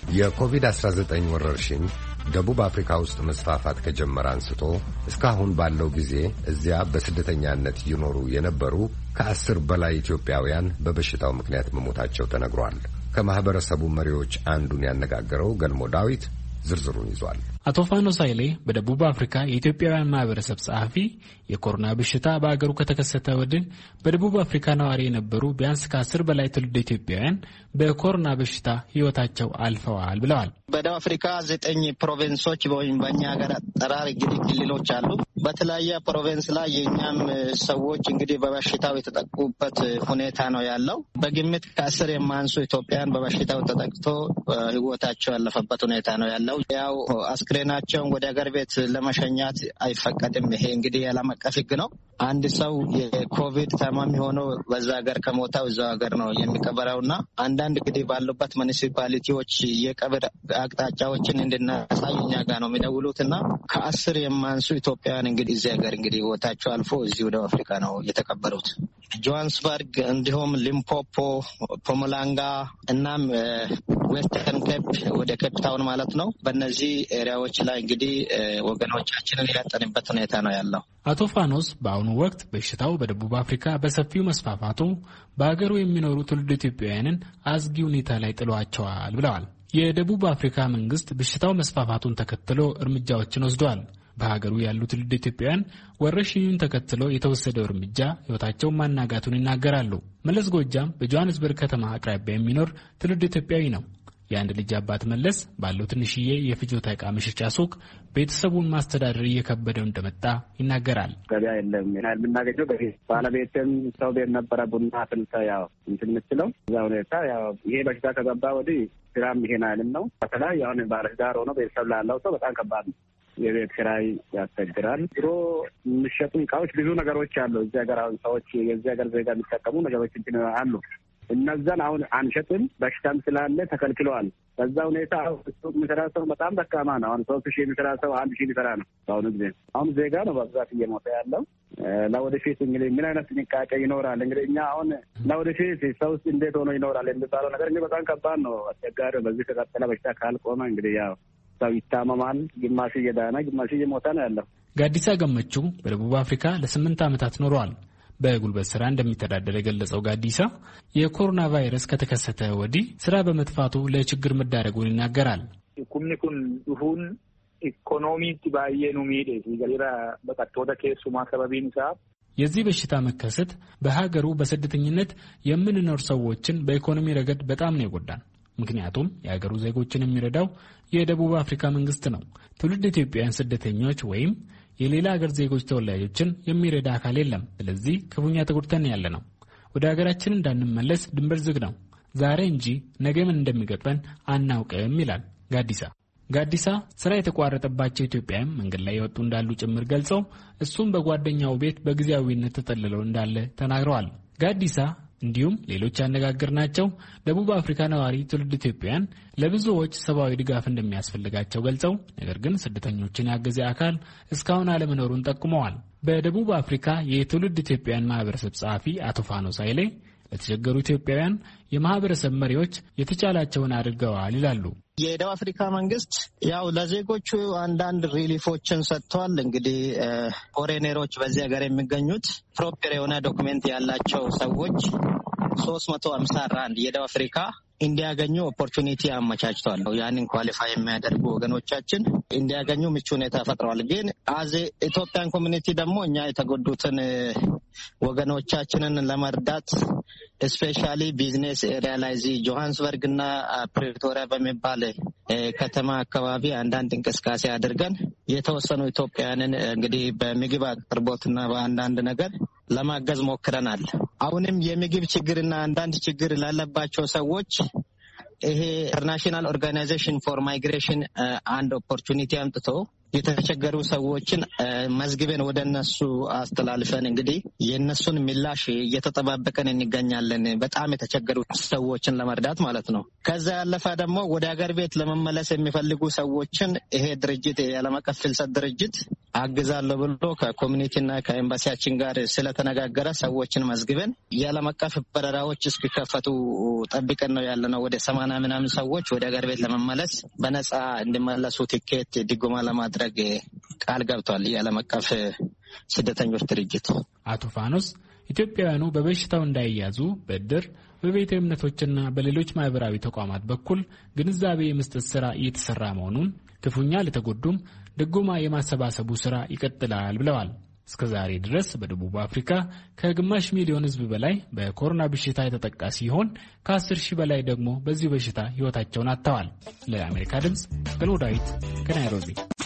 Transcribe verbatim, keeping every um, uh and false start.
የኮቪድ አስራ ዘጠኝ ወረርሽኝ ደቡብ አፍሪካ ውስጥ መስፋፋት ከጀመረ አንስቶ እስካሁን ባለው ጊዜ እዚያ በስደተኛነት ይኖሩ የነበሩ ከአስር በላይ ኢትዮጵያውያን በበሽታው ምክንያት መሞታቸው ተነግሯል። ከማህበረሰቡ መሪዎች አንዱን ያነጋገረው ገልሞ ዳዊት ዝርዝሩን ይዟል። አቶ ፋኖስ ኃይሌ በደቡብ አፍሪካ የኢትዮጵያውያን ማህበረሰብ ጸሐፊ የኮሮና በሽታ በአገሩ ከተከሰተ ወዲህ በደቡብ አፍሪካ ነዋሪ የነበሩ ቢያንስ ከአስር በላይ ትውልደ ኢትዮጵያውያን በኮሮና በሽታ ህይወታቸው አልፈዋል ብለዋል። በደቡብ አፍሪካ ዘጠኝ ፕሮቪንሶች ወይም በእኛ ሀገር አጠራር እንግዲህ ክልሎች አሉ። በተለያየ ፕሮቪንስ ላይ የእኛም ሰዎች እንግዲህ በበሽታው የተጠቁበት ሁኔታ ነው ያለው። በግምት ከአስር የማንሱ ኢትዮጵያውያን በበሽታው ተጠቅቶ ህይወታቸው ያለፈበት ሁኔታ ነው ያለው። ያው አስክሬናቸውን ወደ ሀገር ቤት ለመሸኛት አይፈቀድም። ይሄ እንግዲህ የዓለም አቀፍ ህግ ነው። አንድ ሰው የኮቪድ ታማሚ ሆኖ በዛ ሀገር ከሞታው እዛው ሀገር ነው የሚቀበረውና አንዳንድ እንግዲህ ባሉበት ሙኒሲፓሊቲዎች የቀብር አቅጣጫዎችን እንድናሳይ እኛ ጋር ነው የሚደውሉትና ከአስር የማንሱ ኢትዮጵያውያን እንግዲህ እዚህ ሀገር እንግዲህ ህይወታቸው አልፎ እዚህ ወደ አፍሪካ ነው የተቀበሩት። ጆሃንስበርግ፣ እንዲሁም ሊምፖፖ፣ ፖሞላንጋ እናም ዌስተርን ኬፕ ወደ ኬፕ ታውን ማለት ነው። በእነዚህ ኤሪያዎች ላይ እንግዲህ ወገኖቻችንን ያጠንበት ሁኔታ ነው ያለው። አቶ ፋኖስ በአሁኑ ወቅት በሽታው በደቡብ አፍሪካ በሰፊው መስፋፋቱ በአገሩ የሚኖሩ ትውልደ ኢትዮጵያውያንን አስጊ ሁኔታ ላይ ጥሏቸዋል ብለዋል። የደቡብ አፍሪካ መንግስት በሽታው መስፋፋቱን ተከትሎ እርምጃዎችን ወስዷል። በሀገሩ ያሉ ትውልደ ኢትዮጵያውያን ወረርሽኙን ተከትሎ የተወሰደው እርምጃ ህይወታቸውን ማናጋቱን ይናገራሉ። መለስ ጎጃም በጆሃንስበርግ ከተማ አቅራቢያ የሚኖር ትውልደ ኢትዮጵያዊ ነው። የአንድ ልጅ አባት መለስ ባለው ትንሽዬ የፍጆታ ዕቃ መሸጫ ሱቅ ቤተሰቡን ማስተዳደር እየከበደው እንደመጣ ይናገራል። ገበያ የለም። ይናል የምናገኘው በፊት ባለቤትም ሰው ቤት ነበረ ቡና ፍልታ ያው እንትን የምትለው እዛ ሁኔታ ያው ይሄ በሽታ ከገባ ወዲህ ስራም ይሄን አይልም ነው። በተለይ አሁን ባለትዳር ሆኖ ቤተሰብ ላለው ሰው በጣም ከባድ ነው። የቤት ኪራይ ያስቸግራል። ድሮ የሚሸጡ እቃዎች ብዙ ነገሮች አሉ። እዚህ ሀገር አሁን ሰዎች የዚህ ሀገር ዜጋ የሚጠቀሙ ነገሮች እንትን አሉ። እነዛን አሁን አንሸጥም፣ በሽታም ስላለ ተከልክለዋል። በዛ ሁኔታ ሱቅ የሚሰራ ሰው በጣም ደካማ ነው። አሁን ሶስት ሺህ የሚሰራ ሰው አንድ ሺህ የሚሰራ ነው በአሁኑ ጊዜ። አሁን ዜጋ ነው በብዛት እየሞተ ያለው። ለወደፊት እንግዲህ ምን አይነት ጥንቃቄ ይኖራል? እንግዲህ እኛ አሁን ለወደፊት ሰው ውስጥ እንዴት ሆኖ ይኖራል የሚባለው ነገር እንግዲህ በጣም ከባድ ነው፣ አስቸጋሪ። በዚህ ከቀጠለ በሽታ ካልቆመ እንግዲህ ያው ሰው ይታመማል። ግማሽ እየዳነ ግማሽ እየሞተ ነው ያለው። ጋዲሳ ገመቹ በደቡብ አፍሪካ ለስምንት ዓመታት ኖረዋል። በጉልበት ስራ እንደሚተዳደር የገለጸው ጋዲሳ የኮሮና ቫይረስ ከተከሰተ ወዲህ ስራ በመጥፋቱ ለችግር መዳረጉን ይናገራል። ኩምኒ ኩን ዱሁን ኢኮኖሚ ባየኑ ሚዴ ገሊራ በቀጥታ ከሱማ ሰበቢን ሳ የዚህ በሽታ መከሰት በሀገሩ በስደተኝነት የምንኖር ሰዎችን በኢኮኖሚ ረገድ በጣም ነው የጎዳን። ምክንያቱም የሀገሩ ዜጎችን የሚረዳው የደቡብ አፍሪካ መንግስት ነው። ትውልድ ኢትዮጵያውያን ስደተኞች ወይም የሌላ ሀገር ዜጎች ተወላጆችን የሚረዳ አካል የለም። ስለዚህ ክፉኛ ተጎድተን ያለ ነው። ወደ ሀገራችን እንዳንመለስ ድንበር ዝግ ነው። ዛሬ እንጂ ነገ ምን እንደሚገጥመን አናውቅም ይላል ጋዲሳ። ጋዲሳ ስራ የተቋረጠባቸው ኢትዮጵያውያን መንገድ ላይ የወጡ እንዳሉ ጭምር ገልጸው እሱም በጓደኛው ቤት በጊዜያዊነት ተጠልለው እንዳለ ተናግረዋል። ጋዲሳ እንዲሁም ሌሎች ያነጋገርናቸው ደቡብ አፍሪካ ነዋሪ ትውልድ ኢትዮጵያውያን ለብዙዎች ሰብአዊ ድጋፍ እንደሚያስፈልጋቸው ገልጸው ነገር ግን ስደተኞችን ያገዘ አካል እስካሁን አለመኖሩን ጠቁመዋል። በደቡብ አፍሪካ የትውልድ ኢትዮጵያውያን ማህበረሰብ ጸሐፊ አቶ ፋኖስ ኃይሌ ለተቸገሩ ኢትዮጵያውያን የማህበረሰብ መሪዎች የተቻላቸውን አድርገዋል ይላሉ። የደቡብ አፍሪካ መንግስት ያው ለዜጎቹ አንዳንድ ሪሊፎችን ሰጥቷል። እንግዲህ ፎሬነሮች በዚህ ሀገር የሚገኙት ፕሮፐር የሆነ ዶክመንት ያላቸው ሰዎች ሶስት መቶ ሃምሳ ራንድ የደቡብ አፍሪካ እንዲያገኙ ኦፖርቹኒቲ አመቻችቷል። ያንን ኳሊፋይ የሚያደርጉ ወገኖቻችን እንዲያገኙ ምቹ ሁኔታ ፈጥረዋል። ግን አዜ ኢትዮጵያን ኮሚኒቲ ደግሞ እኛ የተጎዱትን ወገኖቻችንን ለመርዳት ስፔሻሊ ቢዝነስ ኤሪያ ላይ እዚህ ጆሃንስበርግ እና ፕሪቶሪያ በሚባል ከተማ አካባቢ አንዳንድ እንቅስቃሴ አድርገን የተወሰኑ ኢትዮጵያውያንን እንግዲህ በምግብ አቅርቦትና በአንዳንድ ነገር ለማገዝ ሞክረናል። አሁንም የምግብ ችግርና አንዳንድ ችግር ላለባቸው ሰዎች ይሄ ኢንተርናሽናል ኦርጋናይዜሽን ፎር ማይግሬሽን አንድ ኦፖርቹኒቲ አምጥቶ የተቸገሩ ሰዎችን መዝግበን ወደ እነሱ አስተላልፈን እንግዲህ የእነሱን ምላሽ እየተጠባበቀን እንገኛለን። በጣም የተቸገሩ ሰዎችን ለመርዳት ማለት ነው። ከዛ ያለፈ ደግሞ ወደ ሀገር ቤት ለመመለስ የሚፈልጉ ሰዎችን ይሄ ድርጅት የዓለም አቀፍ ፍልሰት ድርጅት አግዛለሁ ብሎ ከኮሚኒቲና ከኤምባሲያችን ጋር ስለተነጋገረ ሰዎችን መዝግበን የዓለም አቀፍ በረራዎች እስኪከፈቱ ጠብቀን ነው ያለነው። ወደ ሰማንያ ምናምን ሰዎች ወደ ሀገር ቤት ለመመለስ በነጻ እንዲመለሱ ቲኬት ድጎማ ለማድረግ ቃል ገብቷል የዓለም አቀፍ ስደተኞች ድርጅት። አቶ ፋኖስ ኢትዮጵያውያኑ በበሽታው እንዳይያዙ በእድር በቤተ እምነቶችና በሌሎች ማህበራዊ ተቋማት በኩል ግንዛቤ የመስጠት ስራ እየተሰራ መሆኑን፣ ክፉኛ ለተጎዱም ድጎማ የማሰባሰቡ ስራ ይቀጥላል ብለዋል። እስከ ዛሬ ድረስ በደቡብ አፍሪካ ከግማሽ ሚሊዮን ሕዝብ በላይ በኮሮና በሽታ የተጠቃ ሲሆን ከአስር ሺህ በላይ ደግሞ በዚህ በሽታ ህይወታቸውን አጥተዋል። ለአሜሪካ ድምጽ ገሎ ዳዊት ከናይሮቢ